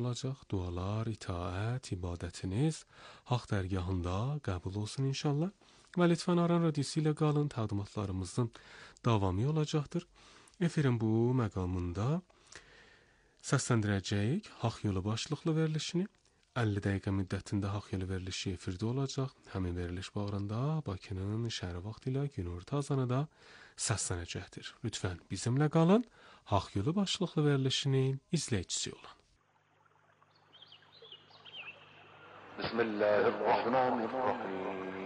olacaq. Dualar, itaət, ibadətiniz Haqq dərgahında qəbul olsun inşallah. Və lütfən Aran Radiosu ilə qalın, təqdimatlarımızın davamı olacaqdır. Efirin bu məqamında səsləndirəcəyik Haqq yolu başlıqlı verilişini. 50 dəqiqə müddətində Haqq yolu verilişi efirdə olacaq. Həmin veriliş bağrında Bakının şəhəri vaxtı ilə günorta azanı da səslənəcəkdir. Lütfən bizimlə qalın, Haqq yolu başlıqlı verilişinin izləyicisi olun. Bismillahirrahmanirrahim.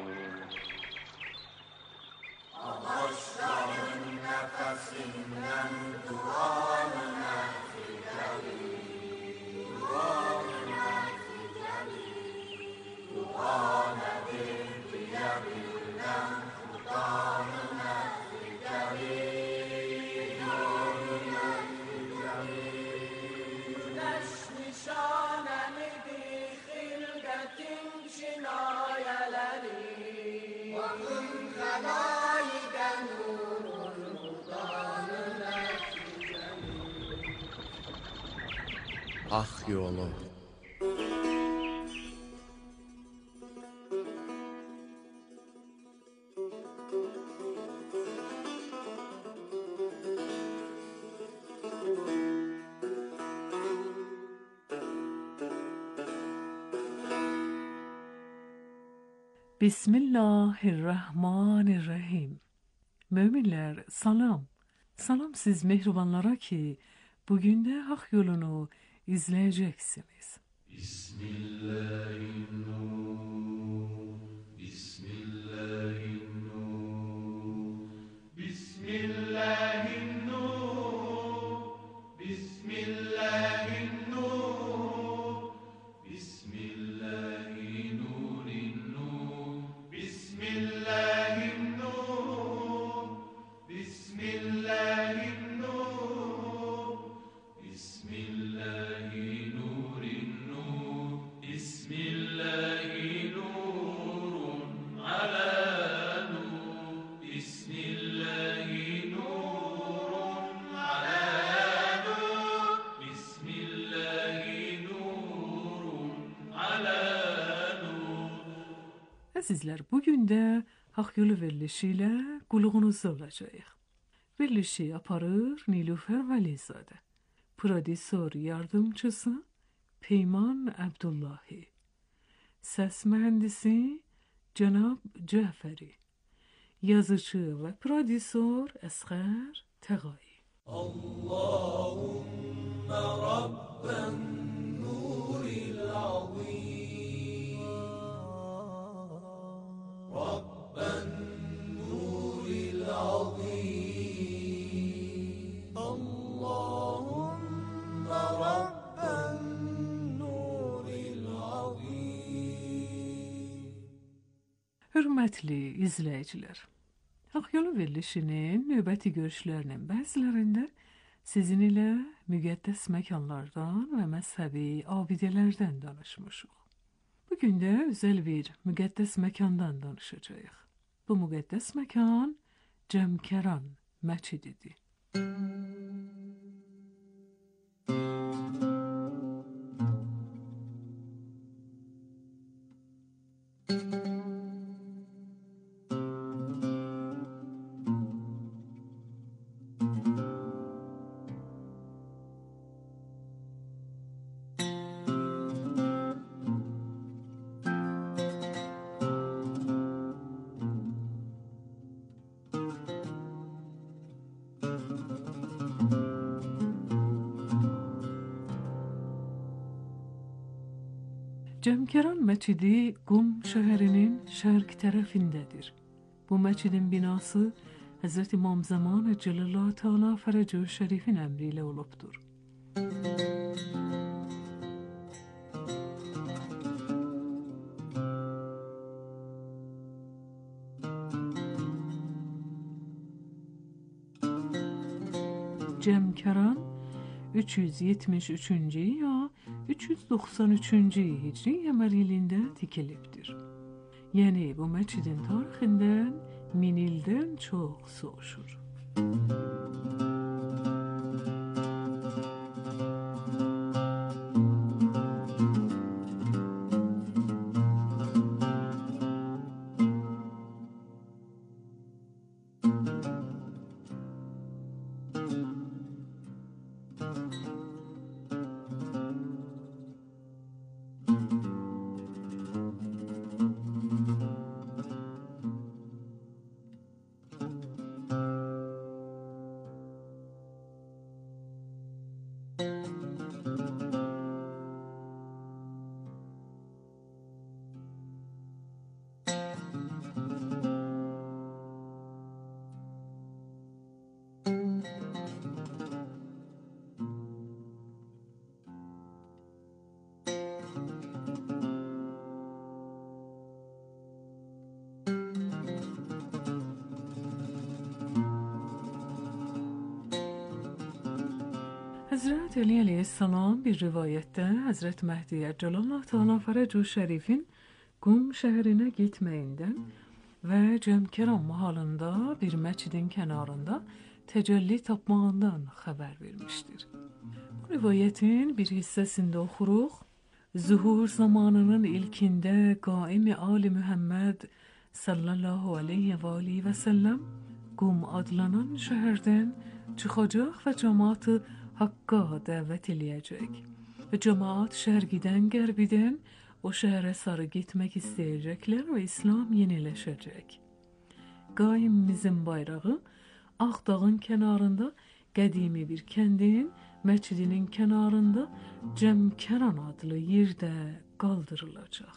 Başların nefesinden duanına fidelim, duanına fidelim, duana bir diyebilden Kur'anına fidelim, yoluna fidelim. Güneş nişanenidir hilgetin çinayeleri, vakın kelaiden nurun Kur'anına fidelim. Haqq yolu. Bismillahirrahmanirrahim. Müminler salam. Salam siz mehribanlara ki bugün de Hak yolunu izleyeceksiniz. Bismillahirrahmanirrahim. Bismillahirrahmanirrahim. Bismillahirrahmanirrahim. Bismillahirrahmanirrahim. Azizler, bugün de Hak yolu verilişiyle qulluğunuzda olacağıq. Verilişi aparır Nilüfer Vəlizade. Prodüsör yardımcısı Peyman Abdullahi. Ses mühendisi Cenab Cəfəri. Yazıcı ve prodüsör Əsğər Təğayi. Allahümme Rabben nuril azim. Rabben nuril azim. Allahümme Rabben nuril azim. Hörmətli izləyicilər, Haqq yolu verilişinin növbəti görüşlərinin bəzilərində sizin ilə müqəddəs məkanlardan və məzhəbi abidələrdən danışmışıq. Bugün də özəl bir müqəddəs məkandan danışacağıq. Bu müqəddəs məkan Cəmkəran məscididir. Cəmkəran məscidi Qum şəhərinin şərq tərəfindədir. Bu məscidin binası Hz. İmam Zaman Cəlləlallahu Teala Fərəcü Şərifin əmri ilə olubdur. Cəmkəran 373-cü ya 393-cü Hicri ilində tikilibdir. Yəni bu məscidin tarixindən 1000 ildən çox soğuşur. Hazret Ali aleyhisselam bir rivayette Hazret Mehdi Eccelallah Teala Feracu Şerif'in Qum şehrine gitmeyinden ve Cemkeran mahallında bir meçidin kenarında tecelli tapmağından haber vermiştir. Bu rivayetin bir hissesinde okuruk, zuhur zamanının ilkinde Qaim-i Ali Muhammed sallallahu aleyhi ve aleyhi ve sellem Qum adlanan şehirden çıkacak ve cemaati Hakk'a davet edecek. Ve cemaat şergiden gerbiden o şehre sarı gitmek isteyecekler ve İslam yenileşecek. Qaimimizin bayrağı Ağdağın kenarında qədimi bir kəndin məcidinin kenarında Cemkeran adlı yerde qaldırılacaq.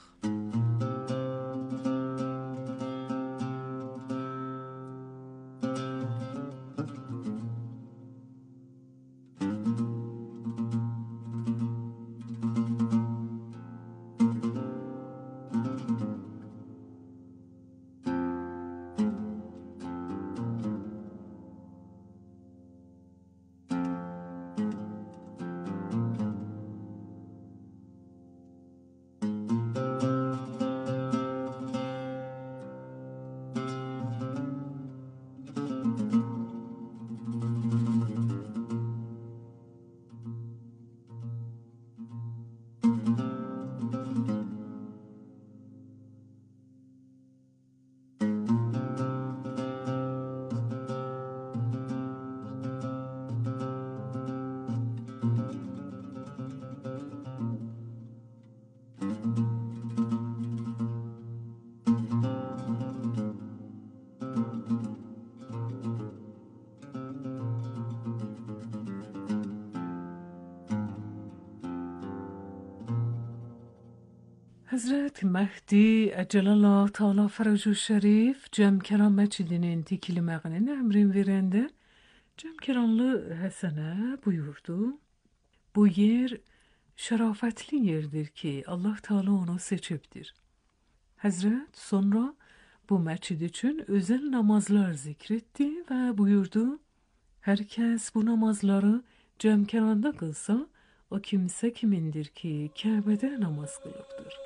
Hazret Mehdi Eccelallah Teala Feracu Şerif Cemkeran meçidinin dikilmağının emrin verende Cemkeranlı Hasan'a buyurdu. Bu yer şerafetli yerdir ki Allah Teala onu seçiptir. Hazret sonra bu meçid için özel namazlar zikretti ve buyurdu. Herkes bu namazları Cemkeran'da kılsa o kimse kimindir ki Kabe'de namaz kılıptır.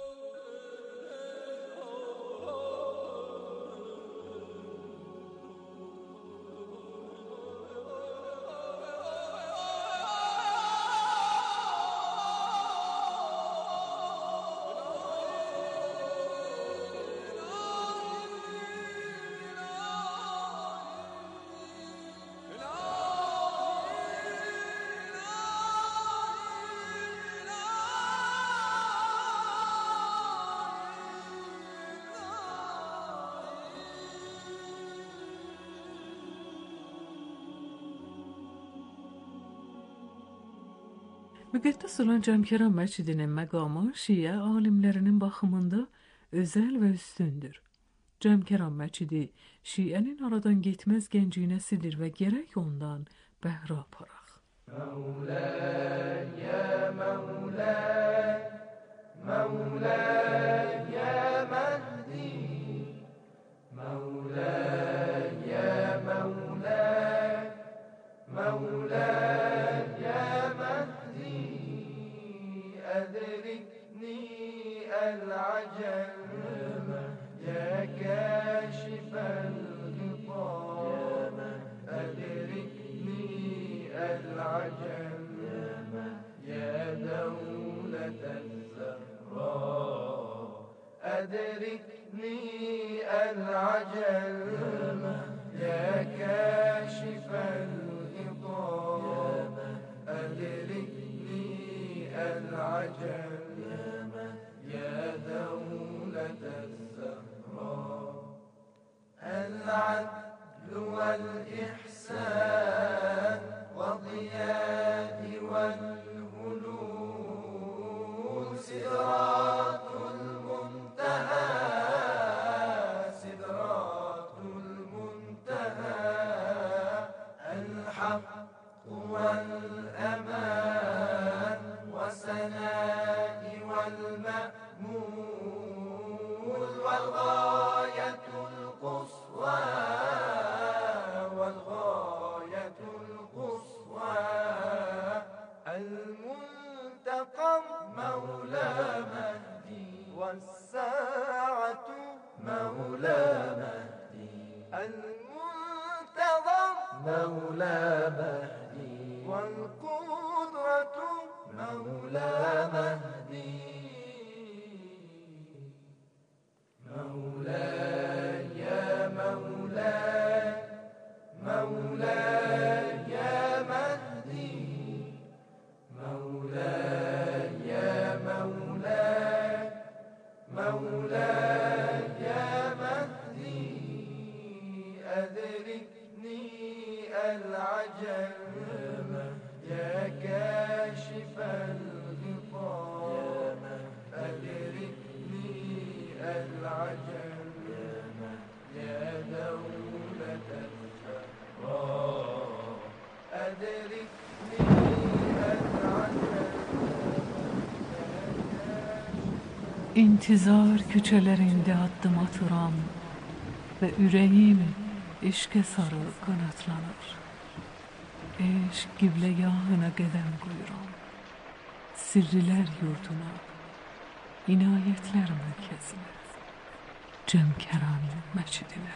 Müqəddəs olan Cemkeran Məcidinin məqamı Şiə alimlərinin baxımında özel ve üstündür. Cemkeran Məcidi Şiənin aradan getməz gəncinəsidir ve gerek ondan bəhrə aparaq. مولاي يا مولاي مولاي يا مهدي مولاي يا مولاي مولاي يا مهدي أدركني العجل يا كاشف الغطاء أدركني العجل يا دولة الزهراء أدركني العجل يا كاشف الغطاء أدركني العجل يا دولة الزهراء العدل والإحسان والضياء والهلول سدرات المنتهى سدرات المنتهى الحق والأمان وسناء والمأمول والغاية القصوى والغاية القصوى والساعة مولى مهدي المنتظر مولى مهدي والقدرة مولى مهدي مولاي يا مولاي مولاي يا مهدي مولاي يا مولاي مولاي يا مهدي أدركني العجل يا كاشف الغطاء أدركني العجل يا دولة الفقراء أدركني العجل. İntizar küçelerinde adım atıram ve yüreğim eşke sarı kanatlanır. Eşk giblegahına gedem koyuram. Sirriler yurduna, inayetler merkezine, Cemkeran meçidine.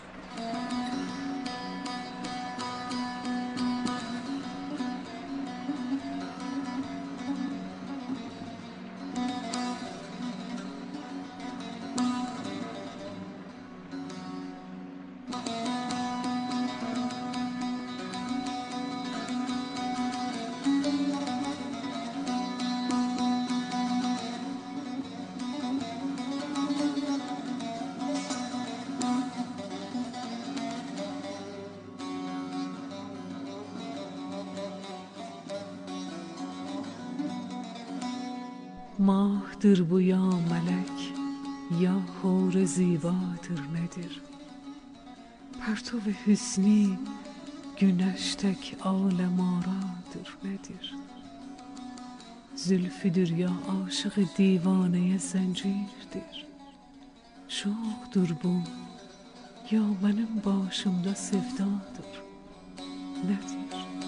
Mahdır bu ya melek, ya hor zibadır nedir? Pertov hüsni, güneştek alem aradır nedir? Zülfüdür ya aşık divaneye zencirdir. Şoqdur bu, ya benim başımda sevdadır nedir?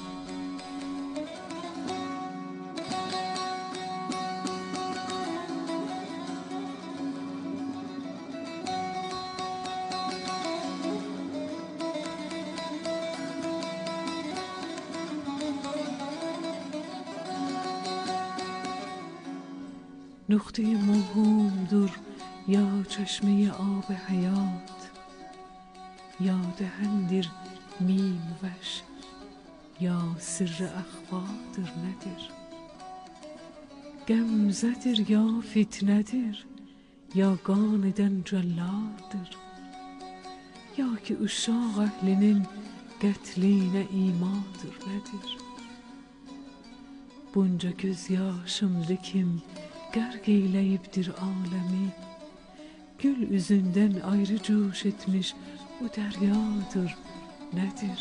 نقطه موهومdur ya çeşme-i ab hayat, ya dehendir mim veş, ya sirr-i ahvadır nedir? Gemzedir ya fitnedir, ya gan eden cellardır, ya ki uşaq əhlinin qətlinə imadır nedir? Bunca göz yaşımdı kim gərq eyləyibdir alemi, gül üzündən ayrı coş etmiş bu dəryadır nədir?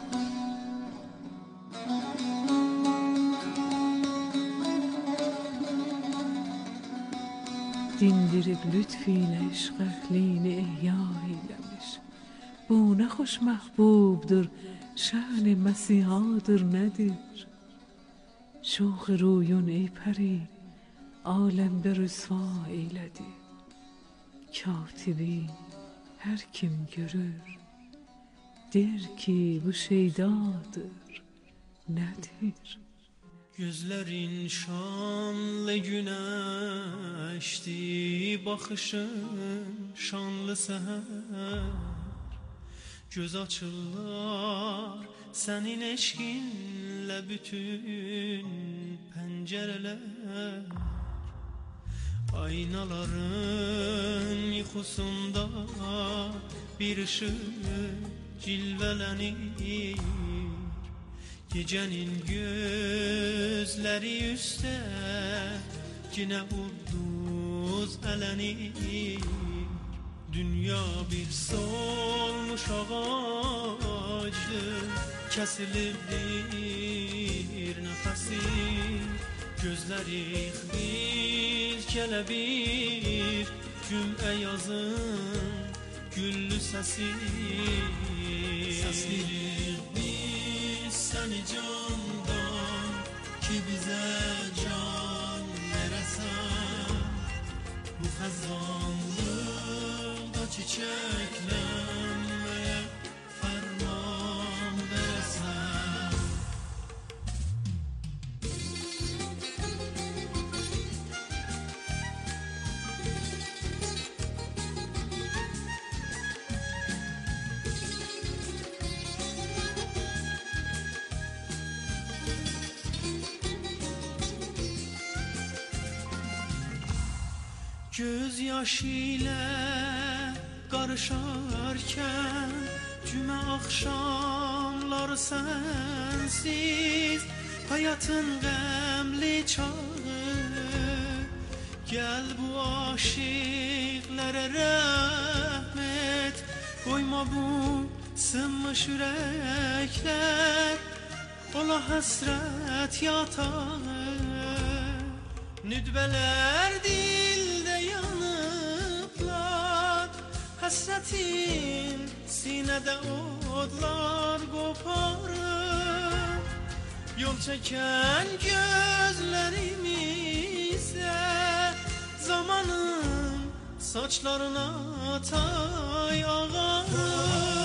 Dindirib lütfiyle eşq əhlini ehya eyləmiş, bu nə xoş məhbubdur, şən-i məsihadır nədir? Şox ruyun ey pəri, aləmdə rüsva eylədi, katibi hər kim görür, der ki bu şeydadır nədir? Gözlerin şanlı güneşti, bakışın şanlı seher. Göz açırlar senin eşkinle bütün pencereler. Aynaların yuxusunda bir ışık cilvelenir. Gecenin gözleri üstte yine ulduz elenir. Dünya bir solmuş ağaçtır, kesilir bir nefesi. Gözleri bir kelebir, cümle yazın güllü sesi. Seslenir biz seni candan, ki bize can veresen. Bu göz yaşıyla karışarken cümə axşamları sensiz hayatın qəmli çağı gel bu aşıqlara rəhmət koyma bu sınmış ürəklər ola həsrət yatağı nüdbələr dildə yanıblar həsrətin sinədə odlar qoparır yol çəkən gözlərimizə zamanın saçlarına tay ağarır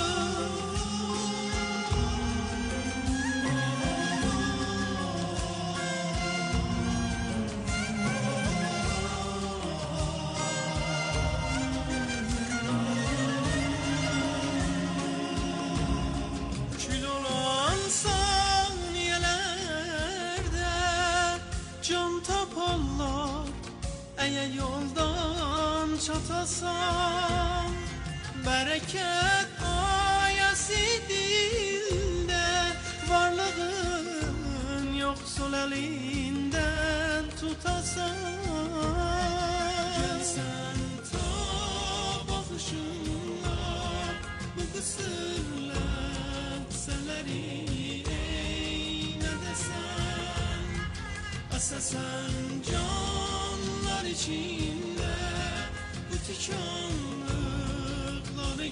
yoldan çatasan bereket ayası dilde varlığın yoksul elinden tutasan gelsen ta bakışınla bu kısır lehzeleri eyne desen asasen canlar içinde bu tikanlıkları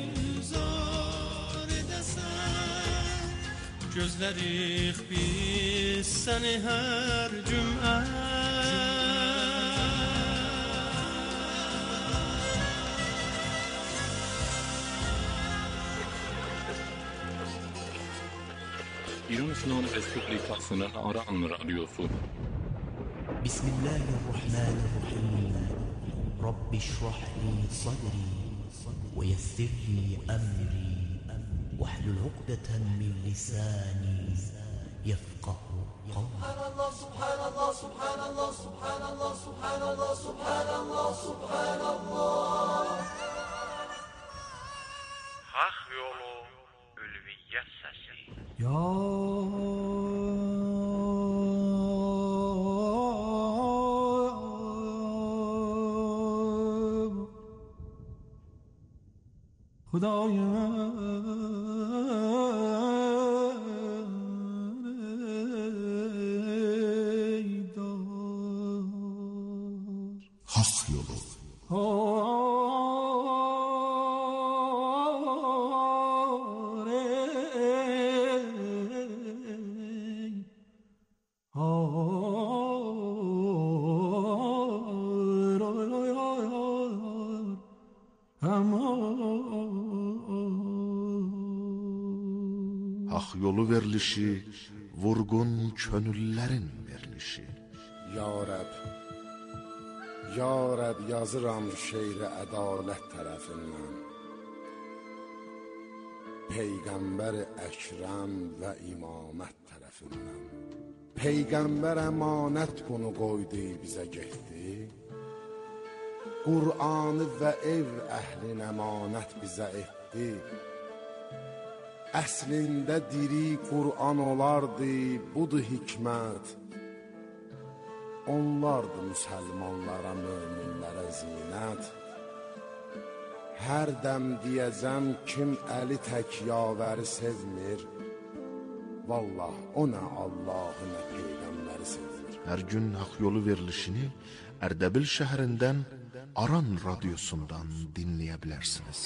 güzar edesen gözlərik biz səni hər cümə İran İslam Respublikasının Aran Radyosu. Bismillahirrahmanirrahim. Rabbi şrah li sadri ve yessir li emri vahlul ukdeten min lisani yefkahu kavli. Subhanallah, subhanallah, subhanallah, subhanallah, subhanallah, subhanallah. Hak yolu ülviyyət səsi. Ya Hak yolu. Hak yolu verilişi, vurgun könüllərin verilişi. Ya Rəb, Ya Rəb yazıram şeiri ədalət tərəfindən. Peyğəmbər Əkrəm və imamət tərəfindən. Peyğəmbər əmanət bunu qoydu bizə getdi. Qur'anı və ev əhlin əmanət bizə etdi. Əslində diri Qur'an olardı, budur hikmət. Onlardı müsəlmanlara, möminlərə zinət. Hər dəm deyəcəm kim əli tək yavəri sevmir. Vallah o nə Allahı nə Peyğəmbəri sevmir. Hər gün hak yolu verilişini Ərdəbil şəhərindən Aran radyosundan dinləyə bilərsiniz.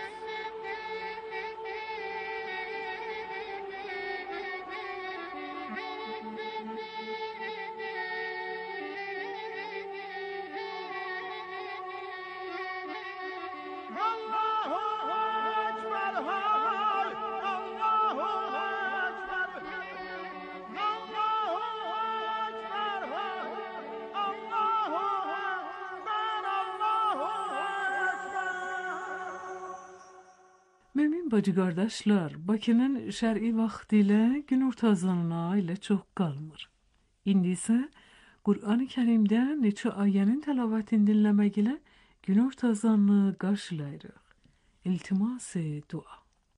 Bacı qardaşlar, Bakının şər'i vaxtı ilə günorta azanına ilə çox qalmır. İndi isə Kur'an-ı Kerim'de neçe ayenin tilavetini dinlemek ile gün ortazanını karşılayırıq. İltimas-ı dua.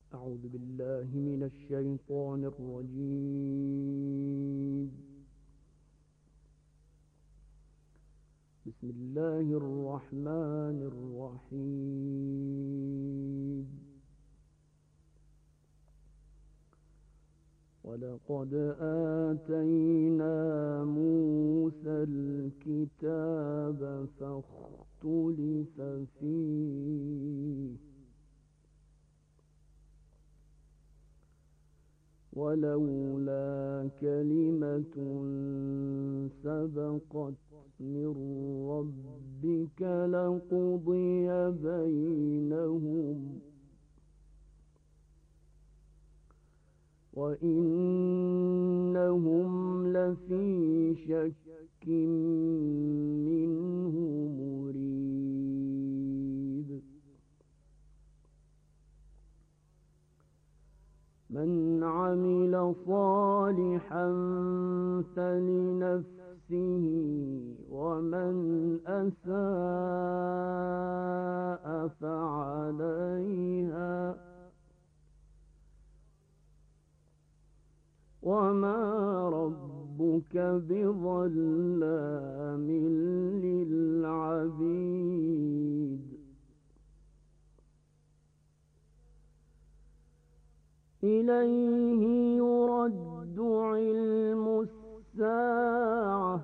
Euzubillahimineşşeytanirracim. Bismillahirrahmanirrahim. وَلَقَدْ آتَيْنَا مُوسَى الْكِتَابَ فَاخْتُلِفَ فِيهِ وَلَوْلَا كَلِمَةٌ سَبَقَتْ مِنْ رَبِّكَ لَقُضِيَ بَيْنَهُمْ وَإِنَّهُمْ لَفِي شَكٍّ مِّنْهُ مُرِيبٍ مَنْ عَمِلَ صَالِحًا فَلِنَفْسِهِ وَمَنْ أَسَاءَ فَعَلَيْهَا وَمَا رَبُّكَ بِظَلَّامٍ لِلْعَبِيدِ إِلَيْهِ يُرَدُّ عِلْمُ السَّاعَةِ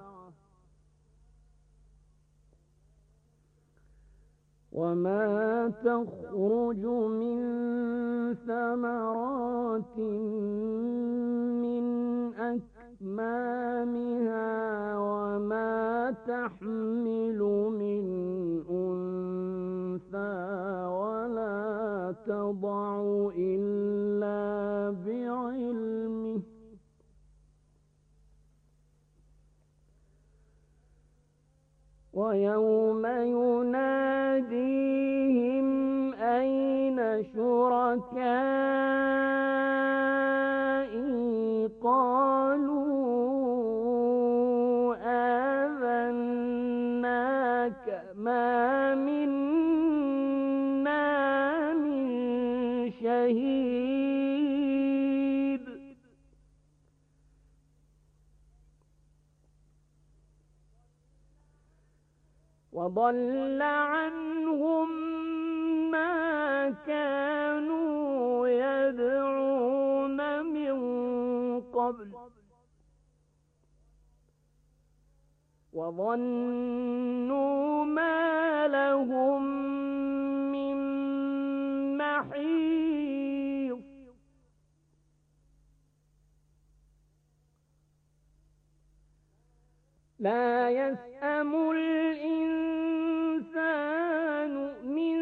وَمَا تَخْرُجُ مِنْ ثَمَرَاتٍ مِنْ أَكْمَامِهَا وَمَا تَحْمِلُ مِنْ أُنْثَى وَلَا تَضَعُ إِلَّا بِعِلْمِهِ وَيَوْمَ يُنَادِيهِمْ أَيْنَ شُرَكَائِي قَالُوا آذَنَّاكَ مَا مِنَّا مِنْ شَهِيدٍ وَضَلَّ عَنْهُمْ مَا كَانُوا يَدْعُونَ مِنْ قَبْلُ وَظَنُّوا مَا لَهُمْ مِنْ مَحِيصٍ لا يسأم الإنسان من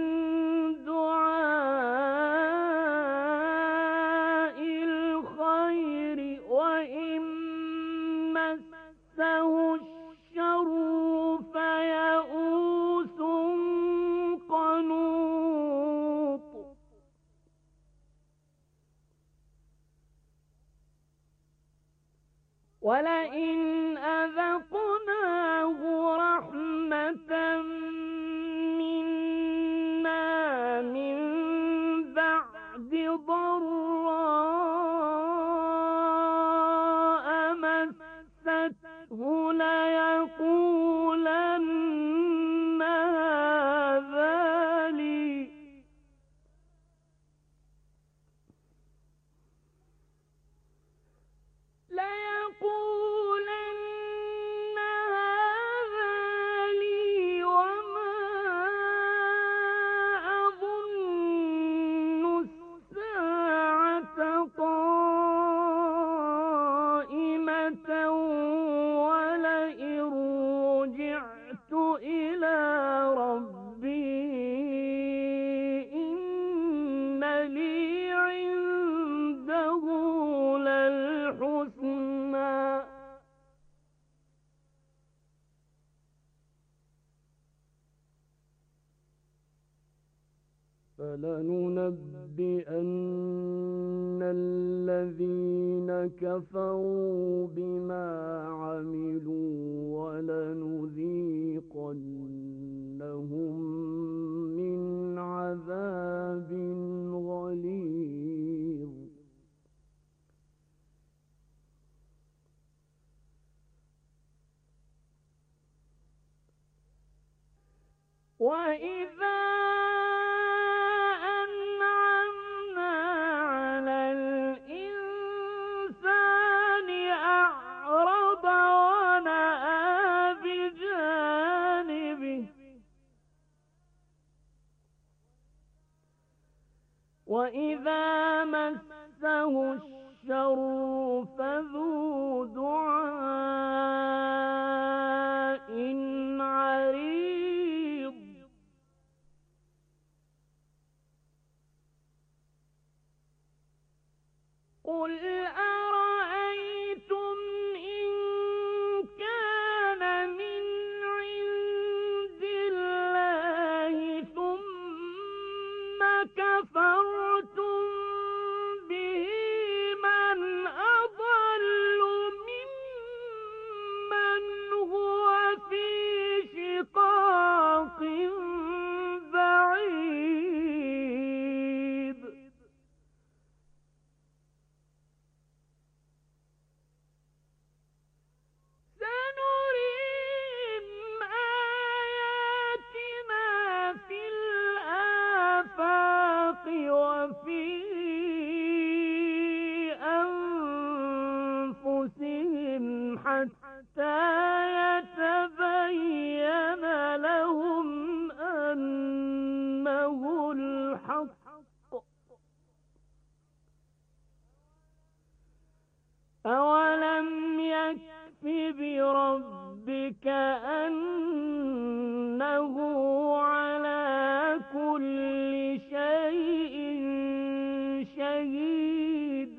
دعاء الخير وإن مسه الشر فيئوس قنوط ولئن أذقناه رحمة منا من بعد ضراء مسته ليقولن هذا لي وما أظن الساعة قائمة ولئن رجعت إلى ربي إن لي عنده للحسنى فلننبئن الذين عملوا الصالحات بما كانوا يعملون وَلَنُنَبِّئَنَّهُمْ فِي الْآخِرَةِ بِأَنَّهُمْ هُمُ الْفَائِزُونَ. فَلَنُنَبِّئَنَّ الَّذِينَ عَمِلُوا الصَّالِحَاتِ بِمَا كَانُوا يَعْمَلُونَ الذين كفروا بما عملوا ولنذيقنهم من عذاب غليظ وإذا أنعمنا على الإنسان أعرض ونأى بجانبه وإذا مسه الشر فذو دعاء عريض قل أرأيتم إن كان من عند الله ثم كفرتم به من أضل ممن هو في شقاق بعيد سنريهم آياتنا في الآفاق وفي أنفسهم حتى يتبين لهم أنه الحق أولم يكف بربك أنه على كل شيء شهيد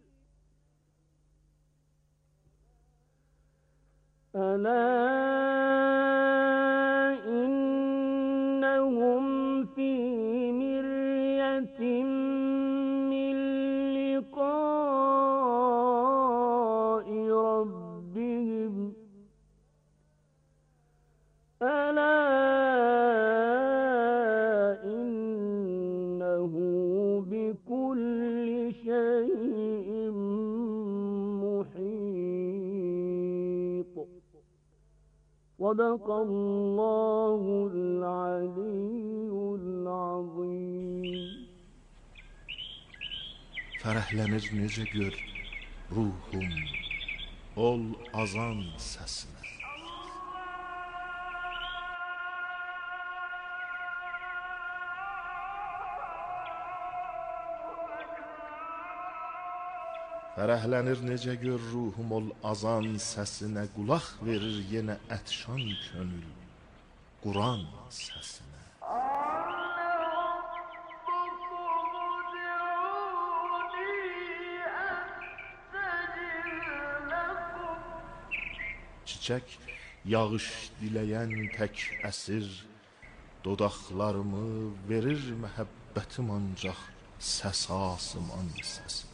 ألا إنهم في مرية من لقاء ربهم ألا إنه بكل شيء محيط صدق الله العلي العظيم Fərəhlənir necə gör ruhum ol azan səsinə Fərəhlənir necə gör ruhum ol azan səsinə qulaq verir yenə ətşan könül Quran səsinə Çiçək yağış diləyən tək əsir dodaqlarımı verir məhəbbətim ancaq səs asıman səsinə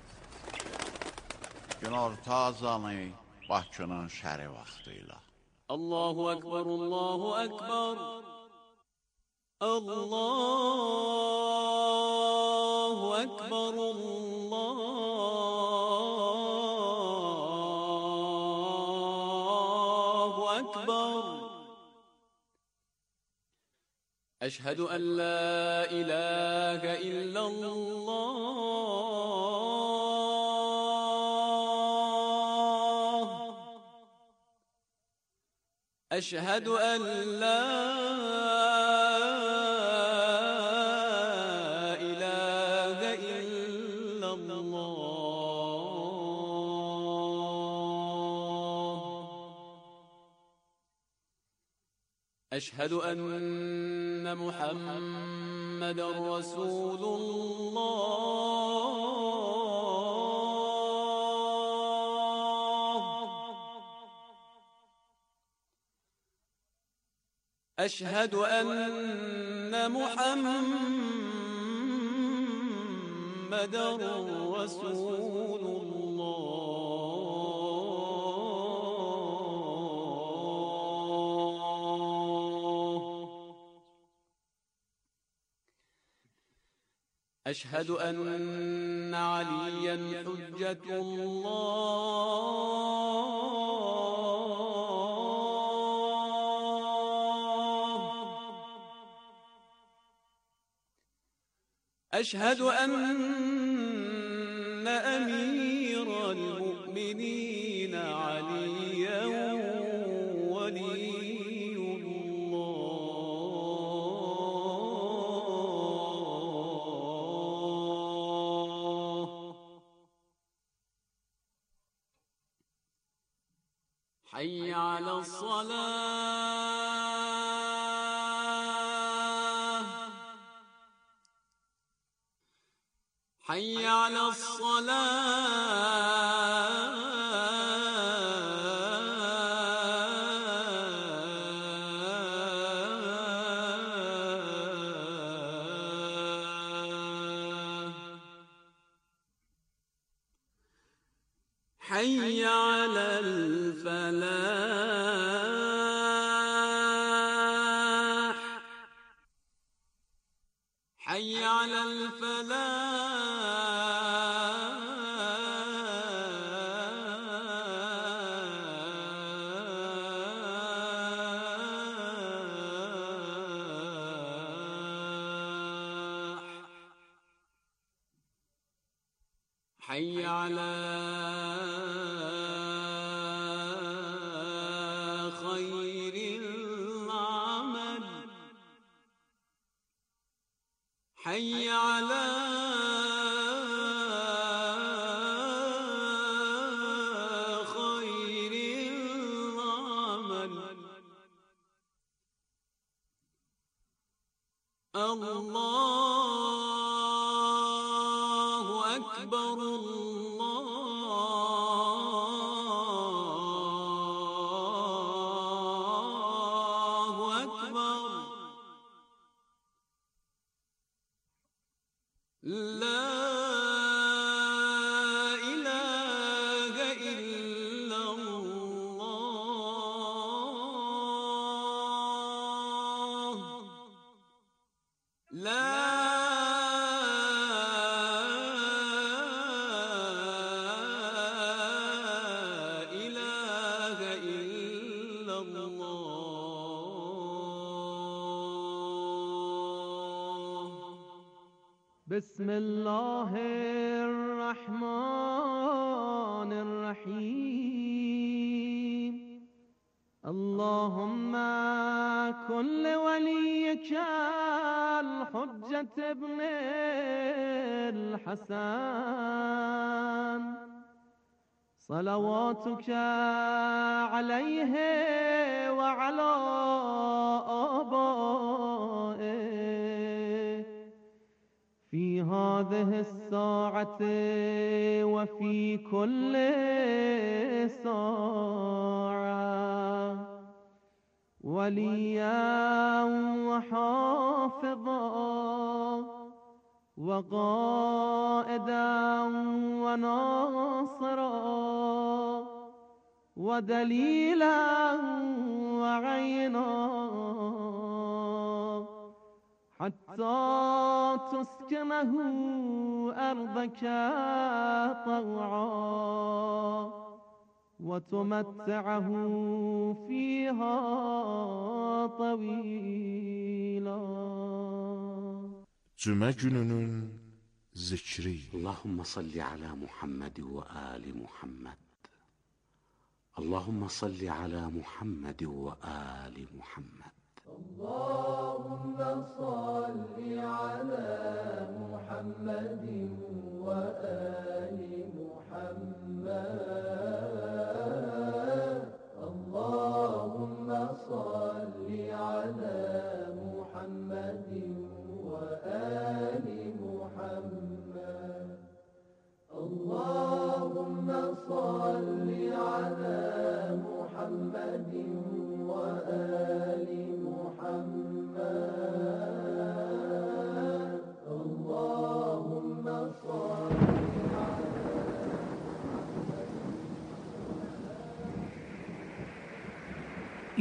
Günorta azanı Bakının şəri vaxtıyla Allahu Ekber, Allahu Ekber Allahu Ekber, Allahu Ekber Eşhedü en la ilahe illallah أشهد أن لا إله إلا الله أشهد أن محمد رسول الله أشهد أن محمد رسول الله أشهد أن عليا حجة الله أشهد أن أمير المؤمنين عليا ولي حي على الصلاة حي على الصلاة حي على الفلاح حي على الفلاح حي على خير العمل حي على خير العمل الله أكبر الله أكبر لا إله إلا الله لا إله إلا الله بسم الله الرحمن الرحيم اللهم كن لوليك الحجة ابن الحسن صلواتك عليه وعلى آبائه في هذه الساعة وفي كل ساعة وليا وحافظا وقائدا وناصرا ودليلا وعينا حتى تسكنه أرضك طوعا وتمتعه فيها طويلا. Cümə gününün zikri. Allahumma salli ala Muhammed ve ali Muhammed. Allahumma salli ala Muhammed ve ali Muhammed. Allahumma salli ala Muhammed ve ali Muhammed. Allahumma salli ala Muhammed ve ali Muhammed. Allahumma salli ala Muhammed ve ali Muhammed. Allahumma salli ala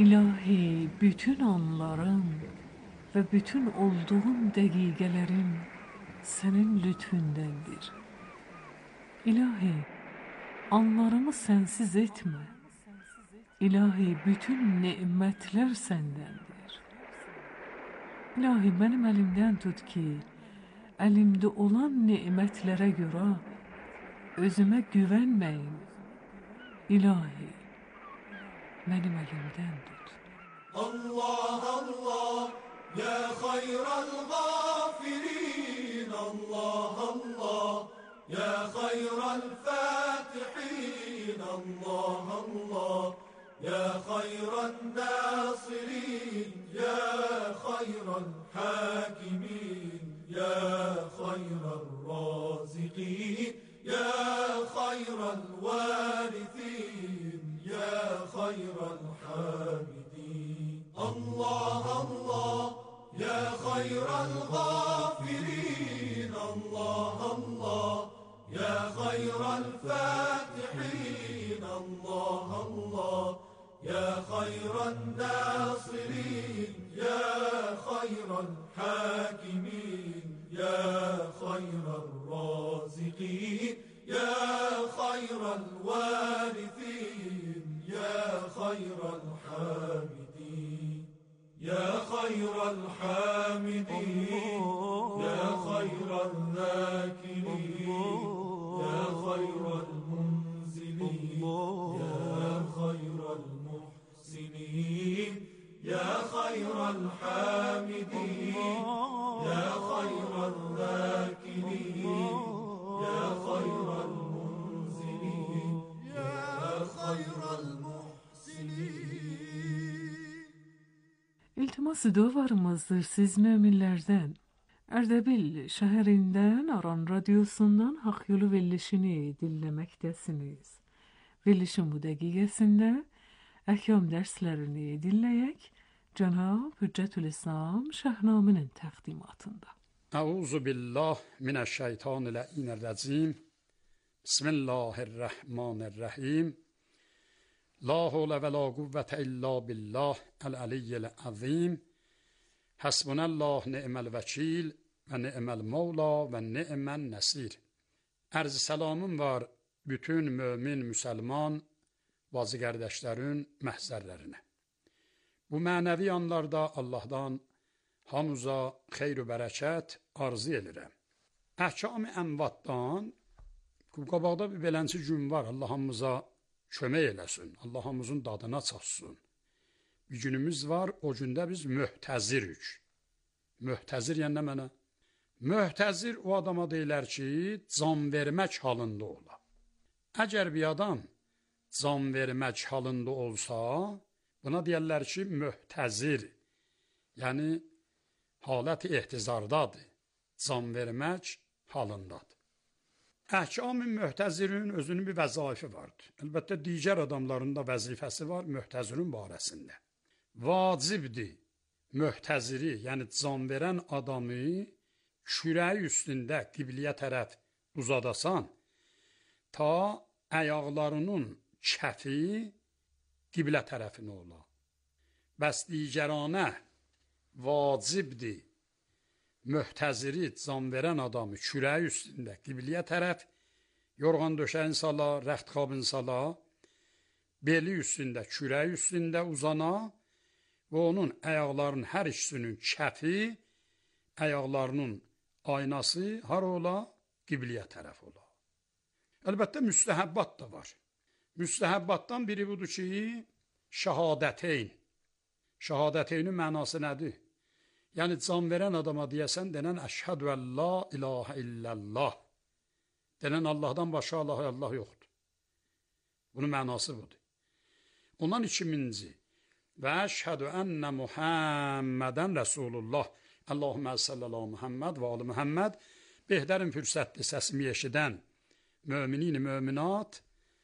İlahi, bütün anlarım ve bütün olduğum dakikelerim senin lütfundendir. İlahi, anlarımı sensiz etme. İlahi, bütün nimetler sendendir. İlahi, benim elimden tut ki, elimde olan nimetlere göre özüme güvenmeyim. İlahi, benim elimden tut. Allah Allah ya hayral gafirin, Allah Allah ya hayral fatihin, Allah Allah ya hayran nasirin, ya hayral hakimin, ya hayral razikin, ya hayral varithin, ya hayral hamidin. Allah Allah ya hayral gafirin, Allah Allah ya hayral fatihin, Allah Allah ya hayran nasirin, ya hayral hakimin, ya hayral razikin, ya hayral varithin, ya hayral hamidin. Ya hayral hamidin, ya hayral zakirin, ya hayral munzilin, ya hayral muhsinin, ya hayral hamidin, ya hayral zakirin, ya hayral munzilin, ya hayral muhsinin. İltiması duvarımızdır siz müminlerden. Erdebil şehrinden Aran Radyosu'ndan Hak Yolu verilişini dinlemektesiniz. Verilişin bu dakikasında ahkam derslerini dinleyek Cenab-ı Hüccetülislam Şahnamenin takdimatında. Euzu billah mineşşeytanirracim. Bismillahirrahmanirrahim. La havle ve la kuvvete illa billah el-aliyyil azim. Hasbunallah ni'mel vekil ve ni'mel mevla ve ni'men nesir. Arz selamım var bütün mümin, Müslüman bazı kardeşlerin məhzərlərinə. Bu mənəvi anlarda Allah'dan hamıza xeyr-ü bərəkət arzu edirəm. Əhkam-ı ənvatdan qabaqda bir belənçi gün var. Allah hamımıza kömək eləsin. Allah hamımızın dadına çatsın. Bir günümüz var, o gündə biz möhtəzirik. Möhtəzir yəni nə mənə? Möhtəzir o adama deyilər ki, can vermək halında ola. Əgər bir adam can vermək halında olsa, buna deyərlər ki, möhtəzir. Yəni, halət-i ehtizardadır. Can vermək halındadır. Əhkam-ı möhtəzirin özünün bir vəzaifi vardır. Əlbəttə, digər adamların da vəzifəsi var möhtəzirin barəsində. Vacibdir möhtəziri, yəni can verən adamı kürəyi üstündə qibliyə tərəf uzadasan, ta əyaqlarının kəfi qiblə tərəfinə ola. Bəs digəranə vacibdir möhtəziri can verən adamı kürəyi üstündə qibliyə tərəf yorğan döşəyin sala, rəxtxabın sala, beli üstündə, kürəyi üstündə uzana və onun əyaqlarının hər ikisinin kəfi, əyaqlarının aynası hara ola? Qibliyə tərəf ola. Əlbəttə, müstəhəbbat da var. Müstəhəbbatdan biri budur ki, şəhadəteyn. Şəhadəteynin mənası nədir? Yəni, can verən adama deyəsən, denən əşhədü ən la ilahə illəllah. Denən Allahdan başqa Allah yoxdur. Bunun mənası budur. Ondan 2000-ci. Və əşhədü ənnə Muhammədən Rəsulullah. Allahümmə sallallahu Muhammed və alı Muhammed. Behdərin fürsətli səsimi eşidən möminin möminat,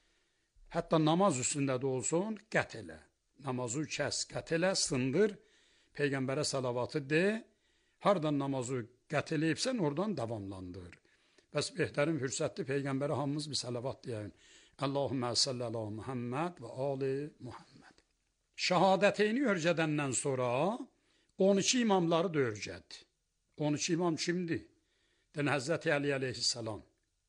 hətta namaz üstündə də olsun, qət elə. Namazı kəs, qət elə, sındır, Peyğəmbərə salavatı de, hardan namazı qət eləyibsən, oradan davamlandır. Bəs behdərin fürsətli Peyğəmbərə hamımız bir salavat deyəyin. Allahümmə sallallahu Muhammed və alı Muhammed. Şəhadəteyni örgədəndən sonra 12 imamları da örgədi. 12 imam kimdir? Den Həzrəti Əli əleyhissalam,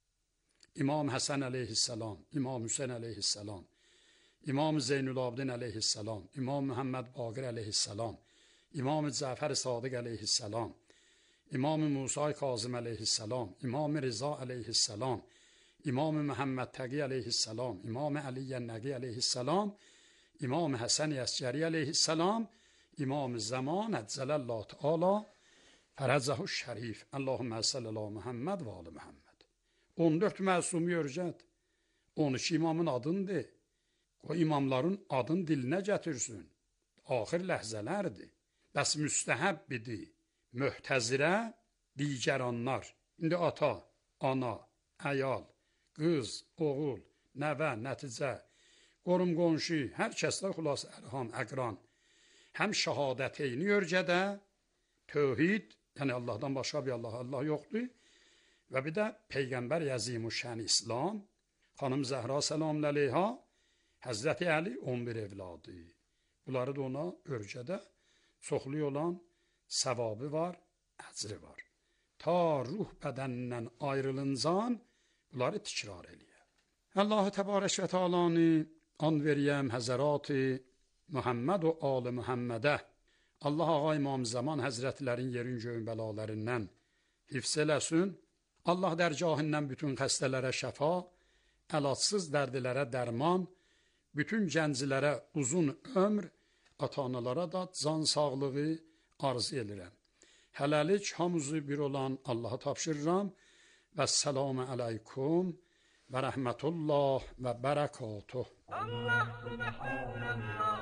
İmam Həsən əleyhissalam, İmam Hüseyn əleyhissalam, İmam Zeynulabdin əleyhissalam, İmam Muhammed Baqir əleyhissalam, İmam Cəfər Sadiq əleyhissalam, İmam Musa Kazım əleyhissalam, İmam Rıza əleyhissalam, İmam Muhammed Təqi əleyhissalam, İmam Əli Nəqi əleyhissalam, İmam Həsən Əsgəri əleyhissalam, İmam Zaman Əccələllahu Teala Fərəcəhu Şərif, Allahümmə salli ala Muhammed və ali Muhammed. 14 məsumi örgət, 12 imamın adını de. O imamların adını dilinə gətirsin. Axir ləhzələrdir. Bəs müstəhəbbidir. Möhtəzirə, digəranlar. İndi ata, ana, əyal, qız, oğul, nəvə, nəticə, qorum qonşu, hər kəsdə xülas ərham, əqran. Həm şəhadəteyni örgədə, tövhid, yəni Allahdan başqa bir Allah yoxdur. Və bir də Peyğəmbər Əzimüşşən İslam, xanım Zəhra səlamün əleyha, Həzrəti Əli 11 evladı. Bunları da ona örgədə çoxlu olan savabı var, əcri var. Ta ruh bədənindən ayrılıncan bunları təkrar eləyər. Allah-u Təbarək və Teala'nı an veriyəm həzərat-ı Muhammed və al-ı Muhammedə. Allah Ağa İmam Zaman Həzrətlərin yerin göyün bəlalarından hifz eləsin. Allah dərgahından bütün xəstələrə şəfa, əlacsız dərdilərə dərman, bütün gəncilərə uzun ömr, ata-analara da can sağlığı arzu edirəm. Hələlik hamımızı bir olan Allaha tapşırıram və səlamü aleykum və rəhmətullah və bərəkatuh. Allah subhanallah,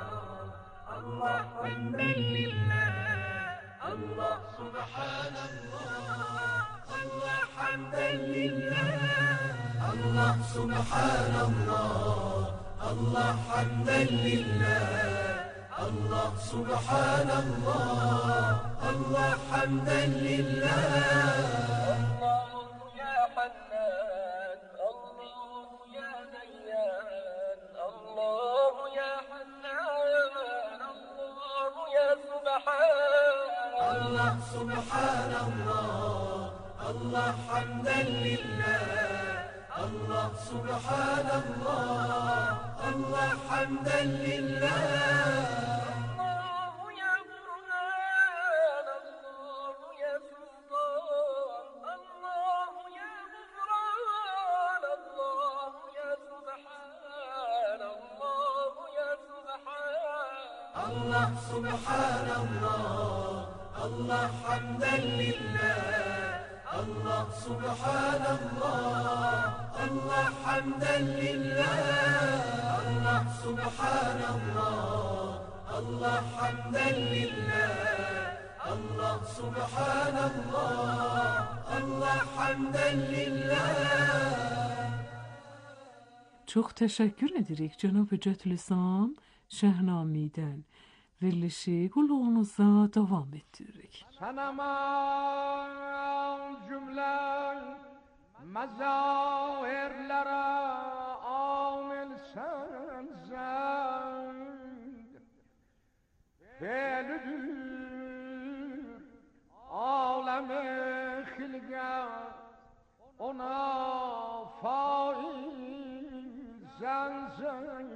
Allah hamdəlillah, Allah subhanallah, Allah hamdəlillah, Allah subhanallah, Allah hamdəlillah, Allah subhanallah, Allah hamdəlillah. Allahu ya Hannan, Allahu ya Dayyan, Allahu ya Hannan, Allahu ya Subhan. Allah subhanallah, Allah hamdəlillah, Allah subhanallah, Allah hamdəlillah. Allahu ya Burhan, Allahu ya Sultan, Allahu ya Gufran, Allahu ya Subhan, Allahu ya Subhan. Allah subhanallah, Allah hamdəlillah, Allah subhanallah, Allah hamdəlillah. Allah subhanallah, Allah hamdəlillah, Allah subhanallah, Allah hamdəlillah. Çox təşəkkür edirik Cənab-ı Cətlüsam Şəhnamidən. Verilişi qulluğunuza davam ettiririk. Sənəman cümlə məzahirlərə amil sənzənd Felüdür aləm-i xilqət ona faiz zənzənd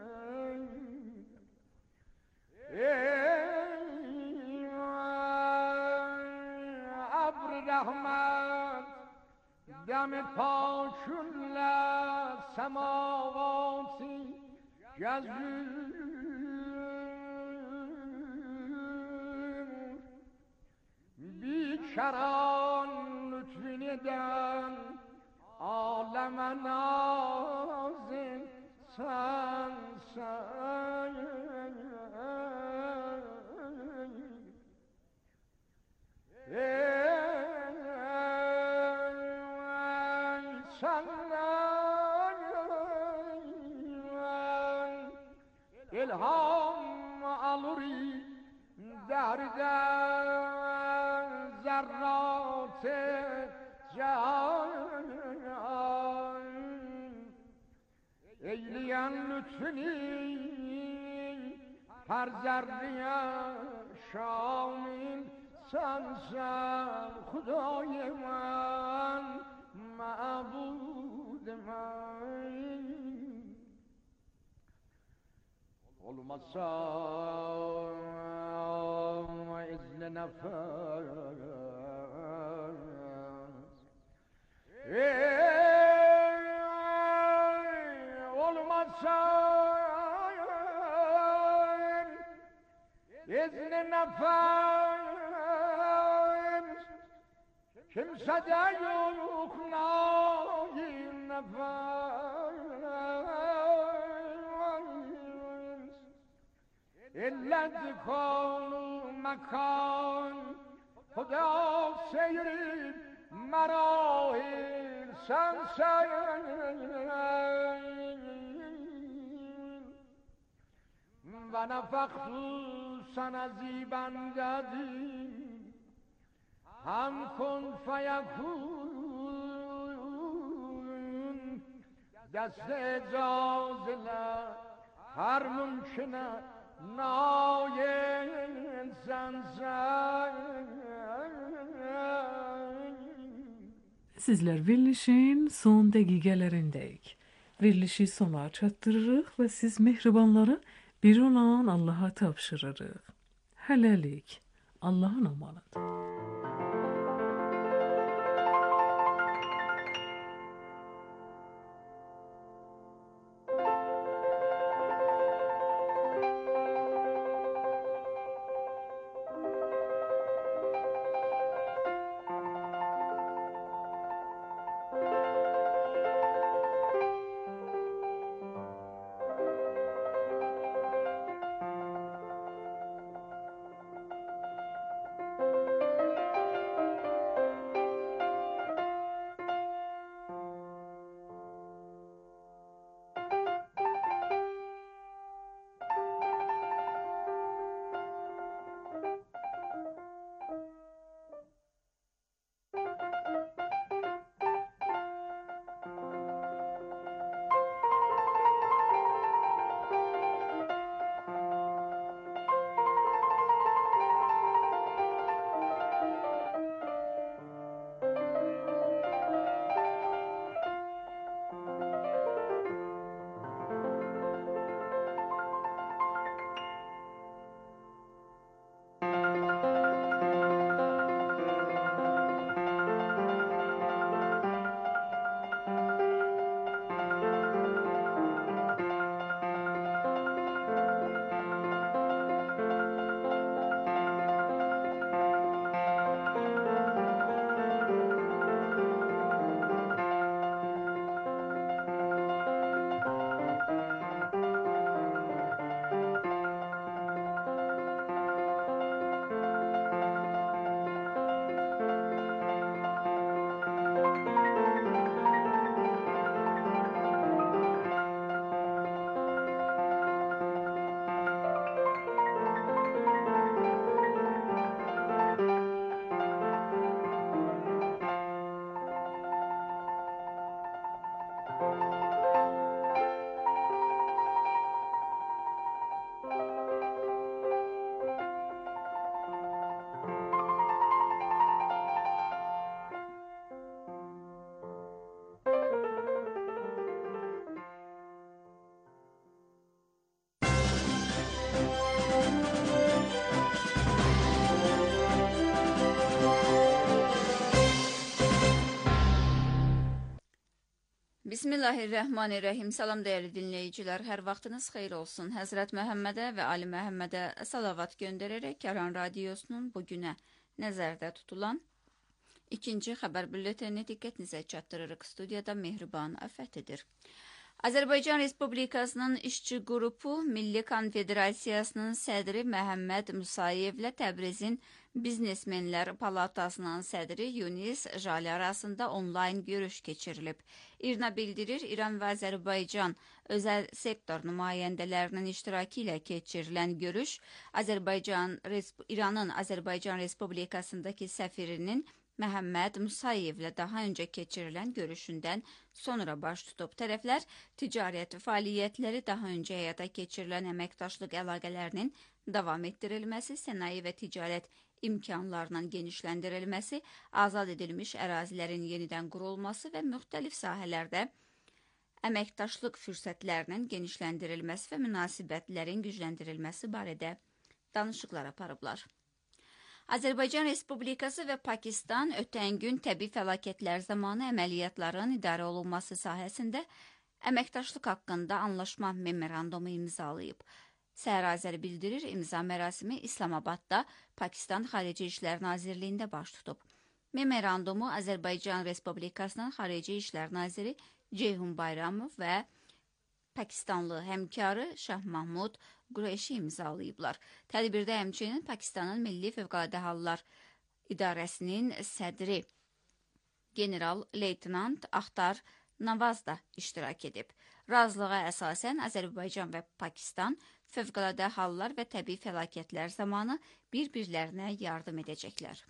Abr-ı Rahman dəm-i pakünlə səmavati gəzür Bikəran lütfün edən aləmə nazil sənsən İlham aluri derden zerrat-ı can eyleyen lütfünü پرزردی شامین سنسم خدای من معبود من المسام اذن نفس المسام اذن نفس kimse de yok nail nefes İlla dikanu mekan Huda seyri merahil sen ve nefektu sana zibendedi هم کن فیکون دست اجازه هر ممکنه ناین سنسن Sizler verilişin son dəqiqələrindəyik. Verilişi sona çatdırırıq və siz mehribanları bir olan Allaha tapşırırıq. Hələlik, Allahın amanat. Bismillahirrahmanirrahim. Salam değerli dinleyiciler. Her vaxtınız xeyir olsun. Həzrət Məhəmmədə və Ali Məhəmmədə salavat göndərərək Kəran Radiosunun bugünə nəzərdə tutulan ikinci xəbər bülletini diqqətinizə çatdırırıq. Studiyada Mehriban Əfətidir. Azərbaycan Respublikasının işçi qrupu Milli Konfederasiyasının sədri Məhəmməd Musayevlə Təbrizin Biznesmenlər Palatasının sədri Yunis Jali arasında onlayn görüş keçirilib. İRNA bildirir, İran və Azərbaycan özəl sektor nümayəndələrinin iştirakı ilə keçirilən görüş İranın Azərbaycan Respublikasındakı səfirinin Məhəmməd Musayevlə daha öncə keçirilən görüşündən sonra baş tutub. Tərəflər ticarət fəaliyyətləri, daha öncə həyata keçirilən əməkdaşlıq əlaqələrinin davam etdirilməsi, sənaye və ticarət imkanlarının genişləndirilməsi, azad edilmiş ərazilərin yenidən qurulması və müxtəlif sahələrdə əməkdaşlıq fürsətlərinin genişləndirilməsi və münasibətlərin gücləndirilməsi barədə danışıqlar aparıblar. Azərbaycan Respublikası və Pakistan ötən gün təbii fəlakətlər zamanı əməliyyatların idarə olunması sahəsində əməkdaşlıq haqqında anlaşma memorandumu imzalayıb. Səhər Azəri bildirir, imza mərasimi İslamabadda Pakistan Xarici İşlər Nazirliyində baş tutub. Memorandumu Azərbaycan Respublikasının Xarici İşlər Naziri Ceyhun Bayramov və Pakistanlı həmkarı Şah Mahmud Qureyşi imzalayıblar. Tədbirdə həmçinin Pakistanın Milli Fövqəladə Hallar İdarəsinin sədri general-leytenant Axtar Navaz da iştirak edib. Razılığa əsasən Azərbaycan və Pakistan fövqəladə hallar və təbii fəlakətlər zamanı bir-birlərinə yardım edəcəklər.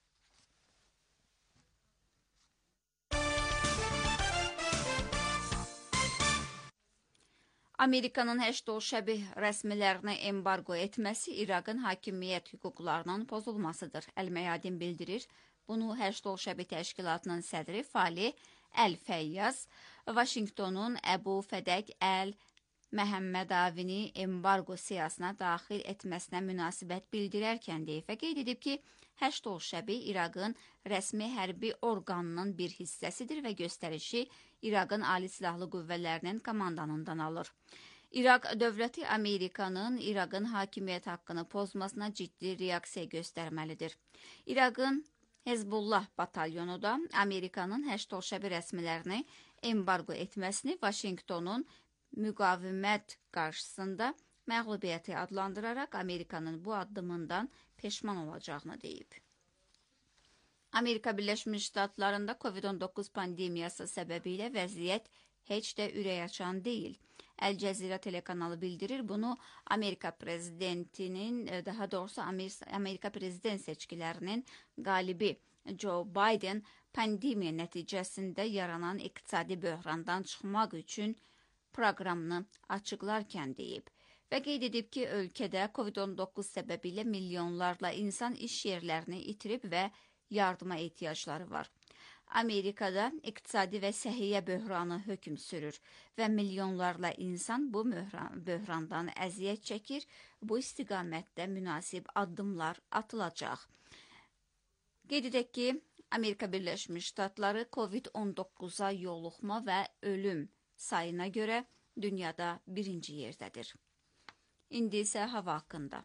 Amerikanın Həşd-ol Şəbih rəsmilərini embargo etməsi İraqın hakimiyyət hüquqlarının pozulmasıdır. Əl-Məyadin bildirir. Bunu Həşd-ol Şəbih təşkilatının sədri Fali Əl-Fəyyaz, Vaşinqtonun Əbu Fədək Əl-Məhəmmədavini embargo siyasına daxil etməsinə münasibət bildirərkən deyib və qeyd edib ki, Həşd-ol Şəbih İraqın rəsmi hərbi orqanının bir hissəsidir və göstərişi İraqın Ali Silahlı Qüvvələrinin komandanından alır. İraq dövləti Amerikanın İraqın hakimiyyət haqqını pozmasına ciddi reaksiya göstərməlidir. İraqın Hezbollah batalyonu da Amerikanın Həşd-ol Şəbih rəsmilərini embargo etməsini Vaşinqtonun müqavimət qarşısında məğlubiyyəti adlandıraraq Amerikanın bu addımından peşman olacağını deyib. Amerika Birləşmiş Ştatlarında COVID-19 pandemiyası səbəbilə vəziyyət heç də ürək açan deyil. Əl-Cəzirə telekanalı bildirir. Bunu Amerika prezidentinin, daha doğrusu Amerika prezident seçkilərinin qalibi Joe Biden pandemiya nəticəsində yaranan iqtisadi böhrandan çıxmaq üçün proqramını açıqlarkən deyib. Və qeyd edib ki, ölkədə COVID-19 səbəbilə milyonlarla insan iş yerlərini itirib və yardıma ehtiyacları var. Amerikada iqtisadi və səhiyyə böhranı hökm sürür və milyonlarla insan bu böhrandan əziyyət çəkir. Bu istiqamətdə münasib addımlar atılacaq. Qeyd edək ki, Amerika Birləşmiş Ştatları COVID-19-a yoluxma və ölüm sayına görə dünyada birinci yerdədir. İndi isə hava haqqında.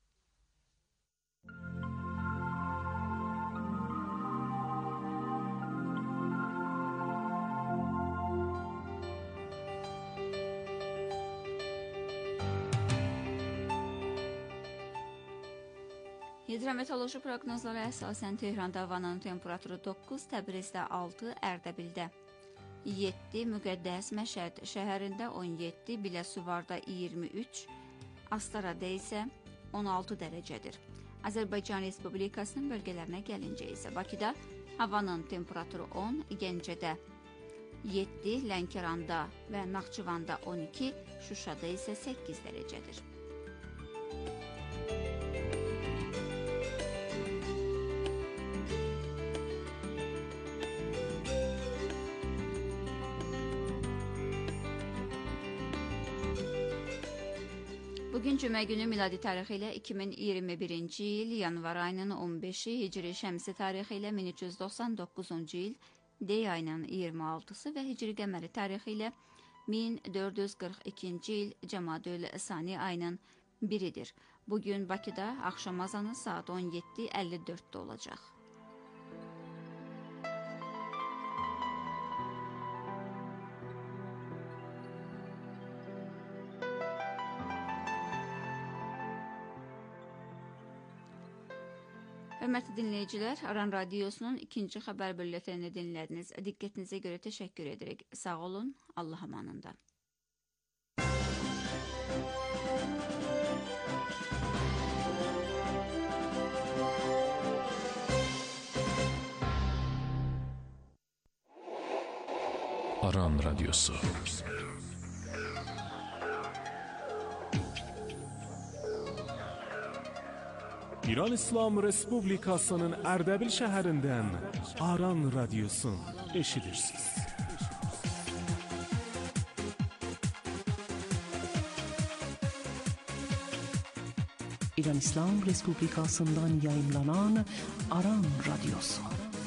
Hidrometeoroloji proqnozlara əsasən Tehranda havanın temperaturu 9, Təbrizdə 6, Ərdəbildə 7, Müqəddəs Məşəd şəhərində 17, Biləsuvarda 23, Astarada isə 16 dərəcədir. Azərbaycan Respublikasının bölgələrinə gəlincə isə Bakıda havanın temperaturu 10, Gəncədə 7, Lənkəranda və Naxçıvanda 12, Şuşada isə 8 dərəcədir. Bugün cümə günü miladi tarixi ilə 2021-ci il yanvar ayının 15-i, hicri şəmsi tarixi ilə 1399-cu il D ayının 26-sı və hicri qəməri tarixi ilə 1442-ci il Cəmadül Sani ayının 1-idir. Bugün Bakıda axşam azanı saat 17:54-də olacaq. Hörmətli dinləyicilər, Aran Radiosunun ikinci xəbər bülletenini dinlədiniz. Diqqətinizə görə təşəkkür edirik. Sağ olun, Allah amanında. Aran Radyosu. İran İslam Respublikasının Ərdəbil şəhərindən Aran Radyosun eşidirsiniz. İran İslam Respublikasından yayınlanan Aran Radyosu.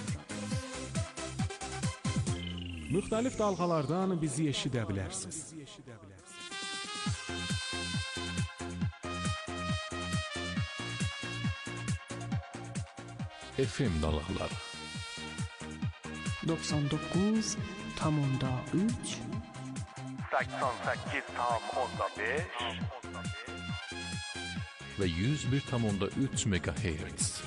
Müxtəlif dalğalardan bizi eşidə bilərsiniz. FM dalğaları 99,3 88,5 ve 101,3 MHz.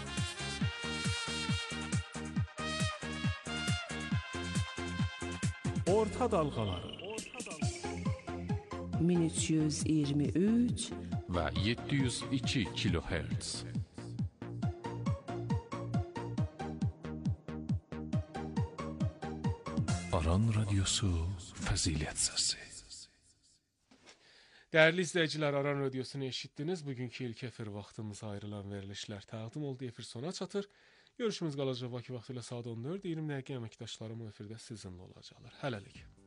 Orta dalğaları 1323 ve 702 kHz. Aran Radyosu Fəzilət Səsi. Dəyərli izləyicilər, Aran Radiosunu eşitdiniz. Bugünkü ilk efir vaxtımıza ayrılan verilişlər təqdim oldu. Efir sona çatır. Görüşümüz qalacaq Bakı vaxtı ilə saat 14:20 əməkdaşlarım efirdə sizinlə olacaqlar. Hələlik.